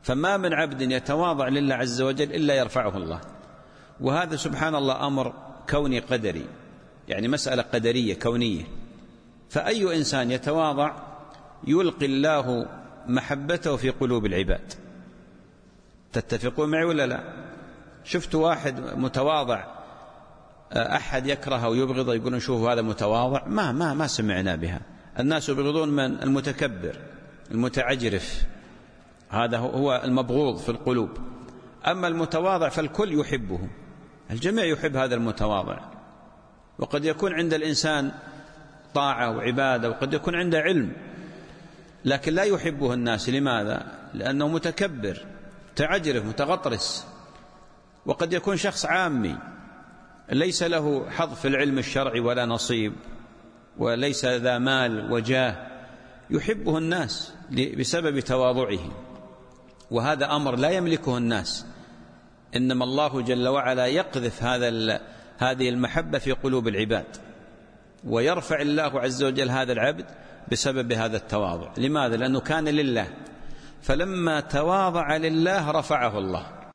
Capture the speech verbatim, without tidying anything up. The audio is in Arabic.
فما من عبد يتواضع لله عز وجل إلا يرفعه الله. وهذا سبحان الله أمر كوني قدري، يعني مسألة قدرية كونية. فأي إنسان يتواضع يلقي الله محبته في قلوب العباد. تتفقون معي ولا لا؟ شفت واحد متواضع أحد يكرهه ويبغضه يقولون شوفوا هذا متواضع؟ ما ما ما سمعنا بها. الناس يبغضون من المتكبر المتعجرف، هذا هو المبغوض في القلوب. أما المتواضع فالكل يحبه، الجميع يحب هذا المتواضع. وقد يكون عند الإنسان طاعة وعبادة، وقد يكون عنده علم، لكن لا يحبه الناس. لماذا؟ لأنه متكبر متعجرف متغطرس. وقد يكون شخص عامي ليس له حظ في العلم الشرعي ولا نصيب، وليس ذا مال وجاه، يحبه الناس بسبب تواضعه. وهذا أمر لا يملكه الناس، إنما الله جل وعلا يقذف هذا هذه المحبة في قلوب العباد، ويرفع الله عز وجل هذا العبد بسبب هذا التواضع. لماذا؟ لأنه كان لله، فلما تواضع لله رفعه الله.